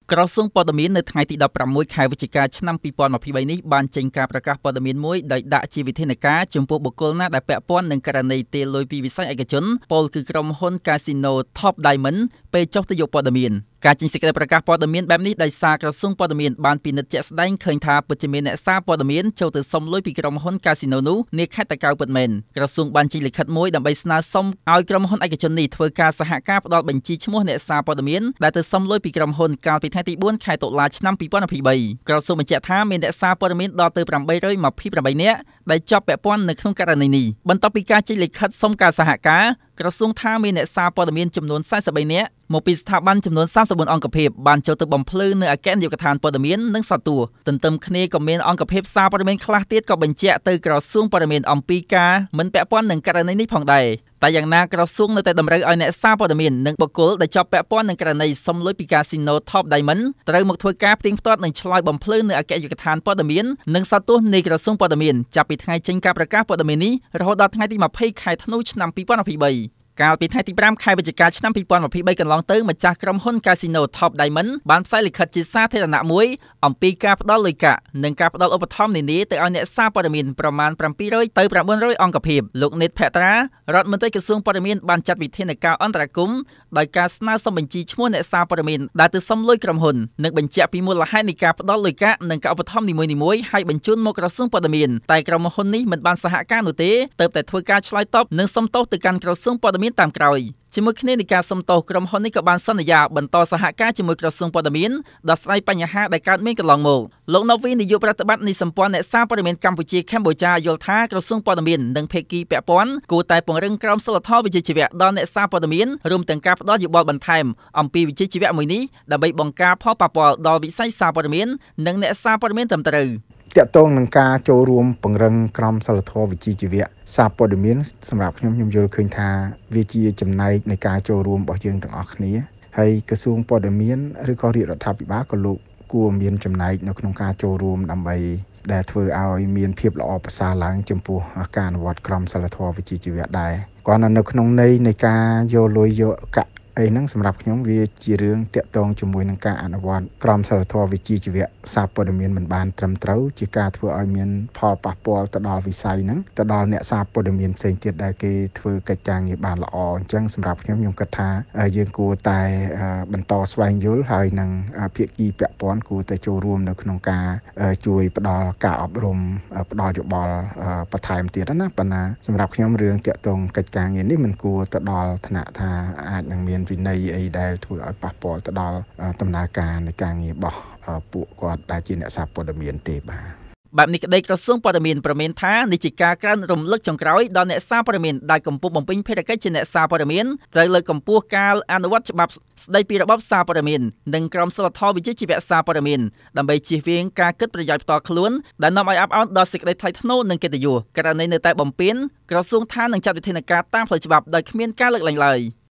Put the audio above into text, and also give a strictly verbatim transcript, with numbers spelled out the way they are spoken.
ក្រសួងព័ត៌មាននៅថ្ងៃទីដប់ប្រាំមួយខែវិច្ឆិកាឆ្នាំពីរពាន់ម្ភៃបីនេះបានចេញការប្រកាសព័ត៌មានមួយដោយដាក់ជាវិធានការចំពោះបុគ្គលណាដែលពាក់ព័ន្ធនឹងករណីទារលុយពីវិស័យឯកជនពោលគឺក្រុមហ៊ុន Casino Top Diamond ពេលចុះទៅយកព័ត៌មានការចេញសេចក្តីប្រកាសព័ត៌មានបែបនេះដោយសារក្រសួងព័ត៌មានបានពិនិត្យជាក់ស្ដែងឃើញថាពិតជាមានអ្នកសារព័ត៌មានចូលទៅសុំលុយពីក្រុមហ៊ុន Casino នោះនាខេត្តតាកែវពិតមែនក្រសួងបានចេញលិខិតមួយដើម្បីស្នើសុំឲ្យក្រុមហ៊ុនឯកជននេះធ្វើការសហការផ្ដល់បញ្ជីឈ្មោះអ្នកសារព័ត៌មានដែលទៅសុំលុយពីក្រុមហ៊ុនកាលពីថ្ងៃទីបួនខែតុលាឆ្នាំពីរពាន់ម្ភៃបីក្រសួងបញ្ជាក់ថាមានអ្នកសារព័ត៌មានដល់ទៅប្រាំបីរយម្ភៃប្រាំបីនាក់ដែលជាប់ពាក់ព័ន្ធនៅក្នុងករណីនេះបន្ទាប់ពីការចេញលិខិតសុំការសហការក្រសួងថាមានអ្នកសារព័ត៌មានចំនួនសែនសិបបីនាក់មកពីស្ថាប័នចំនួនសាមសិបបួនអង្គភាពបានចូលទៅបំភ្លឺនៅអគ្គនាយកដ្ឋានព័ត៌មាននិងសតួទន្ទឹមគ្នាក៏មានអង្គភាពសារព័ត៌មានខ្លះទៀតក៏បញ្ជាក់ទៅក្រសួងព័ត៌មានអំពីការមិនពាក់ព័ន្ធនឹងករណីនេះផងដែរតែយ៉ាងណាក្រសួងនៅតែតម្រូវឲ្យអ្នកសារព័ត៌មាននិងបុគ្គលដែលជាប់ពាក់ព័ន្ធនឹងករណីសុំលុយពី Casino Top Diamond ត្រូវមកធ្វើការផ្ទៀងផ្ទាត់និងឆ្លើយបំភ្លឺនៅអគ្គនាយកដ្ឋានព័ត៌មាននិងសតួនៃក្រសួងព័ត៌មានចាប់ពីថ្ងៃចេញការប្រកាសព័ត៌មាននេះរហូតដល់ថ្ងៃទីម្ភៃខែធ្នូឆ្នាំពីរពាន់ម្ភៃបីកាលពីថ្ងៃទីប្រាំខែវិច្ឆិកាឆ្នាំពីរពាន់ម្ភៃបីកន្លងទៅម្ចាស់ក្រុមហ៊ុន Casino Top Diamond បានផ្សាយលិខិតជាសាធារណៈមួយអំពីការផ្ដល់លុយកាក់និងការផ្ដល់ឧបត្ថម្ភនានាទៅឲ្យអ្នកសារព័ត៌មានប្រមាណប្រាំពីររយទៅប្រាំបួនរយអង្គភាពលោកនេតភត្រារដ្ឋមន្ត្រីក្រសួងព័ត៌មានបានចាត់វិធានការអន្តរាគមន៍ដោយការស្នើសុំបញ្ជីឈ្មោះអ្នកសារព័ត៌មានដែលទៅសុំលុយក្រុមហ៊ុននិងបញ្ជាក់ពីមូលហេតុនៃការផ្ដល់លុយកាក់និងការឧបត្ថម្ភនីមួយៗហើយបញ្ជូនមកក្រសួងព័ត៌មានតែក្រុមហ៊ុននេះមិនបានសហការនោះទេទើបតែធ្វើការឆ្លើយតបនិងសុំទោសទៅកាន់ក្រសួងព័ត៌មានតាមក្រោយជាមួយគ្នានៃការសុំទោសក្រុមហ៊ុននេះក៏បានសន្យាបន្តសហការជាមួយក្រសួងព័ត៌មានដោះស្រាយបញ្ហាដែលកើតមានកន្លងមកលោកណូវីនាយកប្រតិបត្តិនៃសម្ព័ន្ធអ្នកសារព័ត៌មានកម្ពុជាកម្ពុជាយល់ថាក្រសួងព័ត៌មាននិងភាគីពាក់ព័ន្ធគួរតែពង្រឹងក្រមសីលធម៌វិជ្ជាជីវៈដល់អ្នកសារព័ត៌មានរួមទាំងការផ្ដល់យោបល់បន្ថែមអំពីវិជ្ជាជីវៈមួយនេះដើម្បីបង្ការផលប៉ះពាល់ដល់វិស័យសារព័ត៌មាននិងអ្នកសារព័ត៌មានត្រឹមត្រូវតាក់ទងនឹងការចូលរួមពង្រឹងក្រមសីលធម៌វិជ្ជាជីវៈសារព័ត៌មានសម្រាប់ខ្ញុំខ្ញុំយល់ឃើញថាវាជាចំណែកនៃការចូលរួមរបស់យើងទាំងអស់គ្នាហើយក្រសួងព័ត៌មានឬក៏រាជរដ្ឋាភិបាលក៏លោកគួរមានចំណែកនៅក្នុងការចូលរួមដើម្បីដែលធ្វើឲ្យមានភាពល្អប្រសើរឡើងចំពោះការអនុវត្តក្រមសីលធម៌វិជ្ជាជីវៈដែរគ្រាន់តែនៅក្នុងន័យនៃការយកលុយយកកាក់អីហ្នឹងសម្រាប់ខ្ញុំវាជារឿងតាក់ទងជាមួយនឹងការអនុវត្តក្រមសីលធម៌វិជ្ជាជីវៈសារព័ត៌មានមិនបានត្រឹមត្រូវជាការធ្វើឲ្យមានផលប៉ះពាល់ទៅដល់វិស័យហ្នឹងទៅដល់អ្នកសារព័ត៌មានផ្សេងទៀតដែលគេធ្វើកិច្ចការងារបានល្អអញ្ចឹងសម្រាប់ខ្ញុំខ្ញុំគិតថាយើងគួរតែបន្តស្វែងយល់ហើយនឹងភាគីពាក់ព័ន្ធគួរតែចូលរួមនៅក្នុងការជួយផ្ដល់ការអប់រំផ្ដល់យោបល់បន្ថែមទៀតណាប៉ុន្តែសម្រាប់ខ្ញុំរឿងតាក់ទងកិច្ចការងារនេះមិនគួរទៅដល់ថ្នាក់ថាអាចនឹងមានវិន័យអីដែលធ្វើឲ្យប៉ះពាល់ទៅដល់ដំណើរការនៃការងាររបស់ពួកគាត់ដែលជាអ្នកសារព័ត៌មានទេបាទបែបនេះក្តីក្រសួងព័ត៌មានប្រមានថានេះជាការក្រើនរំលឹកចុងក្រោយដល់អ្នកសារព័ត៌មានដែលកំពុងបំពេញភារកិច្ចជាអ្នកសារព័ត៌មានត្រូវលើកកម្ពស់ការអនុវត្តច្បាប់ស្តីពីរបបសារព័ត៌មាននិងក្រមសីលធម៌វិជ្ជាជីវៈសារព័ត៌មានដើម្បីជៀសវាងការគិតប្រយោជន៍ផ្ទាល់ខ្លួនដែលនាំឲ្យអាប់អោនដល់សេចក្តីថ្លៃថ្នូរនិងកិត្តិយសករណីនៅតែបំពេញក្រសួងថានឹងចាត់វិធានការតាមផ្លូវច្បាប់ដោយគ្មានការលើកលែងឡើយ